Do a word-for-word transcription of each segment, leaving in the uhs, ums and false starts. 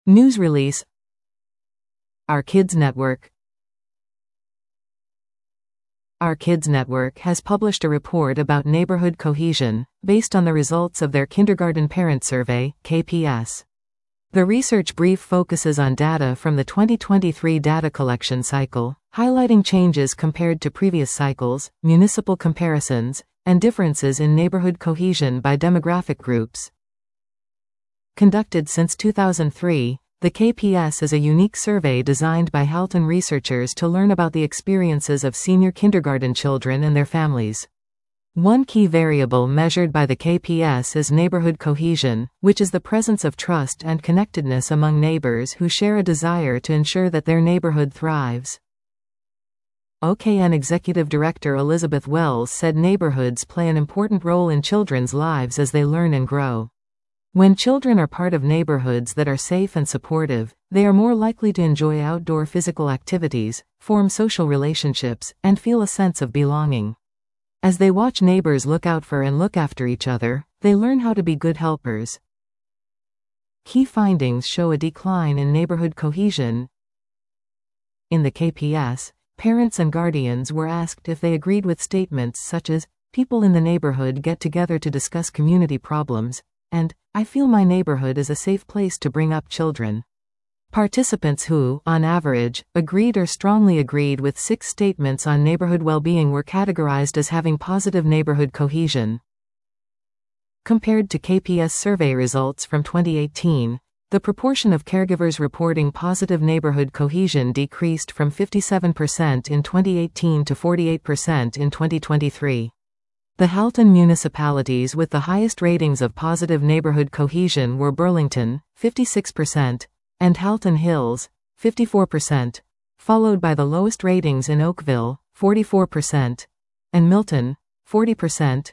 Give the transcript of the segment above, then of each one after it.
News release. Our Kids Network. Our Kids Network has published a report about neighborhood cohesion, based on the results of their Kindergarten Parent Survey, K P S. The research brief focuses on data from the twenty twenty-three data collection cycle, highlighting changes compared to previous cycles, municipal comparisons, and differences in neighborhood cohesion by demographic groups. Conducted since two thousand three, the K P S is a unique survey designed by Halton researchers to learn about the experiences of senior kindergarten children and their families. One key variable measured by the K P S is neighborhood cohesion, which is the presence of trust and connectedness among neighbors who share a desire to ensure that their neighborhood thrives. O K N Executive Director Elizabeth Wells said neighborhoods play an important role in children's lives as they learn and grow. When children are part of neighborhoods that are safe and supportive, they are more likely to enjoy outdoor physical activities, form social relationships, and feel a sense of belonging. As they watch neighbors look out for and look after each other, they learn how to be good helpers. Key findings show a decline in neighborhood cohesion. In the K P S, parents and guardians were asked if they agreed with statements such as, "People in the neighborhood get together to discuss community problems," and, "I feel my neighborhood is a safe place to bring up children." Participants who, on average, agreed or strongly agreed with six statements on neighborhood well-being were categorized as having positive neighborhood cohesion. Compared to K P S survey results from twenty eighteen, the proportion of caregivers reporting positive neighborhood cohesion decreased from fifty-seven percent in twenty eighteen to forty-eight percent in twenty twenty-three. The Halton municipalities with the highest ratings of positive neighborhood cohesion were Burlington, fifty-six percent, and Halton Hills, fifty-four percent, followed by the lowest ratings in Oakville, forty-four percent, and Milton, forty percent.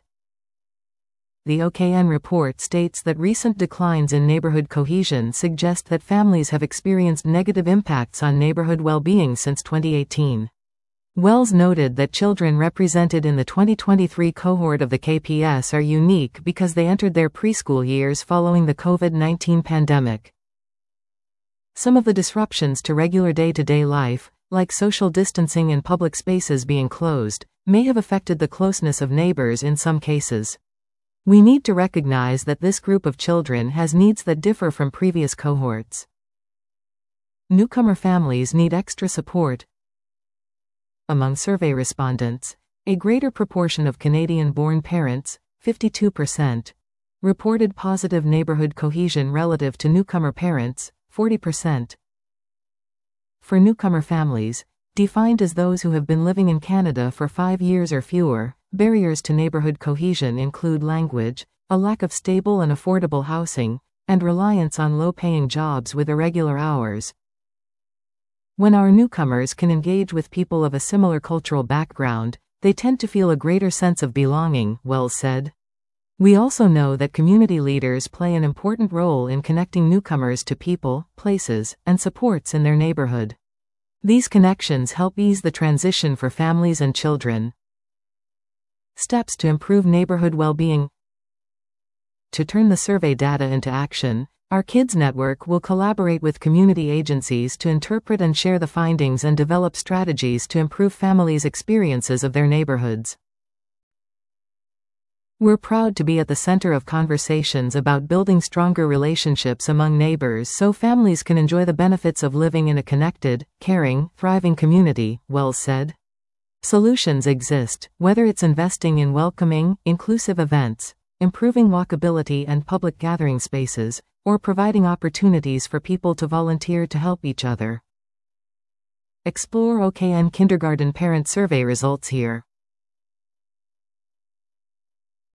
The O K N report states that recent declines in neighborhood cohesion suggest that families have experienced negative impacts on neighborhood well-being since twenty eighteen. Wells noted that children represented in the twenty twenty-three cohort of the K P S are unique because they entered their preschool years following the COVID nineteen pandemic. Some of the disruptions to regular day-to-day life, like social distancing and public spaces being closed, may have affected the closeness of neighbors in some cases. We need to recognize that this group of children has needs that differ from previous cohorts. Newcomer families need extra support. Among survey respondents, a greater proportion of Canadian-born parents, fifty-two percent, reported positive neighborhood cohesion relative to newcomer parents, forty percent. For newcomer families, defined as those who have been living in Canada for five years or fewer, barriers to neighborhood cohesion include language, a lack of stable and affordable housing, and reliance on low-paying jobs with irregular hours. When our newcomers can engage with people of a similar cultural background, they tend to feel a greater sense of belonging, Wells said. We also know that community leaders play an important role in connecting newcomers to people, places, and supports in their neighborhood. These connections help ease the transition for families and children. Steps to improve neighborhood well-being. To turn the survey data into action, Our Kids Network will collaborate with community agencies to interpret and share the findings and develop strategies to improve families' experiences of their neighborhoods. We're proud to be at the center of conversations about building stronger relationships among neighbors so families can enjoy the benefits of living in a connected, caring, thriving community, Wells said. Solutions exist, whether it's investing in welcoming, inclusive events, improving walkability and public gathering spaces, or providing opportunities for people to volunteer to help each other. Explore O K N Kindergarten Parent Survey results here.